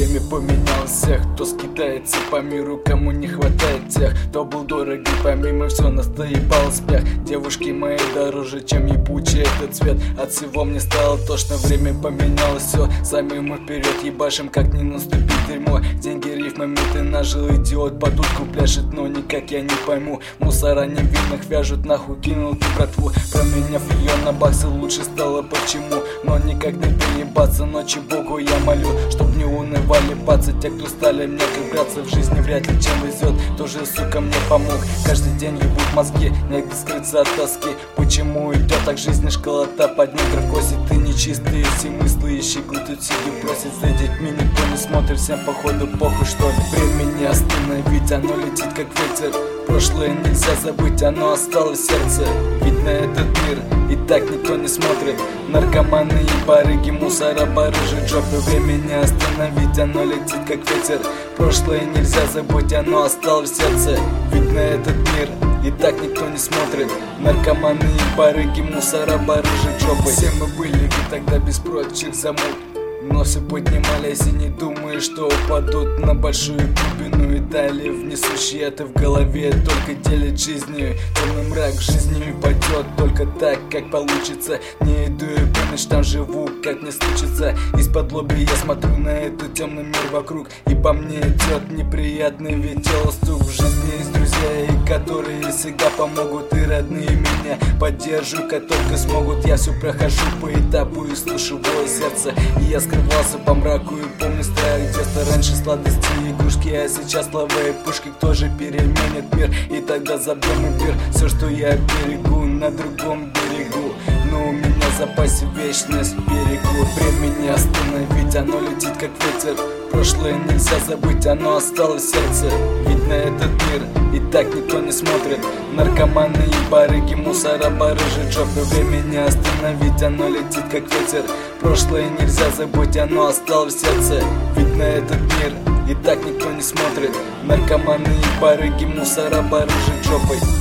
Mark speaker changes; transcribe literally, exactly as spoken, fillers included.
Speaker 1: Время поменял всех, кто скитается по миру, кому не хватает тех, кто был дорог и помимо все настоебал спех. Девушки мои дороже, чем ебучий этот цвет. От всего мне стало тошно, время поменялось все. Сами мы вперед ебашим, как не наступит дерьмо. Деньги рифмами ты нажил, идиот, под утку пляшет, но никак я не пойму. Мусора невинных вяжут, нахуй кинул ты братву. Променяв ее на баксы, лучше стало почему. Но никак не переебаться, ночи Богу я молю, чтоб не унывали пацы. Те, кто стали мне как братцы, в жизни вряд ли чем везет, тоже, сука, мне помог. Каждый день ебут мозги, негде скрыться от тоски. Почему идет так жизнь, школота под негров косит? Ты нечистые все мысли, ищи тут сиди просит. За детьми никто не смотрит, всем походу похуй, что ли. Времени остановить, оно летит как ветер. Прошлое нельзя забыть, оно осталось в сердце. Ведь на этот мир и так никто не смотрит. Наркоманы и барыги, мусора, барыжи, жопы. Время не остановить, оно летит как ветер. Прошлое нельзя забыть, оно осталось в сердце. Ведь на этот мир и так никто не смотрит. Наркоманы и барыги, мусора, барыжи, жопы. Все мы были ведь тогда без прочих замут, но все поднимались и не думая, что упадут на большую глубину и далее вниз. Это в голове только делит жизнью. Темный мрак в жизни пойдет только так, как получится. Не иду и по ночам живу, как мне случится. Из-под лоби я смотрю на этот темный мир вокруг, и по мне идет неприятный ведь дело стук. В жизни есть друзья, и которые всегда помогут, и родные меня поддерживают, как только смогут. Я все прохожу по этапу и слушаю бой сердца. И я скрывался по мраку и помню старое детство. Раньше сладости и игрушки, а сейчас слова и пушки. Кто же переменит мир, и тогда забьем и пир. Все, что я берегу, на другом берегу, но у меня в запасе вечность берегу. Времени остановить, оно летит как ветер. Прошлое нельзя забыть, оно осталось в сердце. Ведь на этот мир и так никто не смотрит. Наркоманы и барыги, мусора, барыжи, жопы. Время не остановить, оно летит как ветер. Прошлое нельзя забыть, оно осталось в сердце. Ведь на этот мир и так никто не смотрит. Наркоманы и барыги, мусора, барыжи, жопой.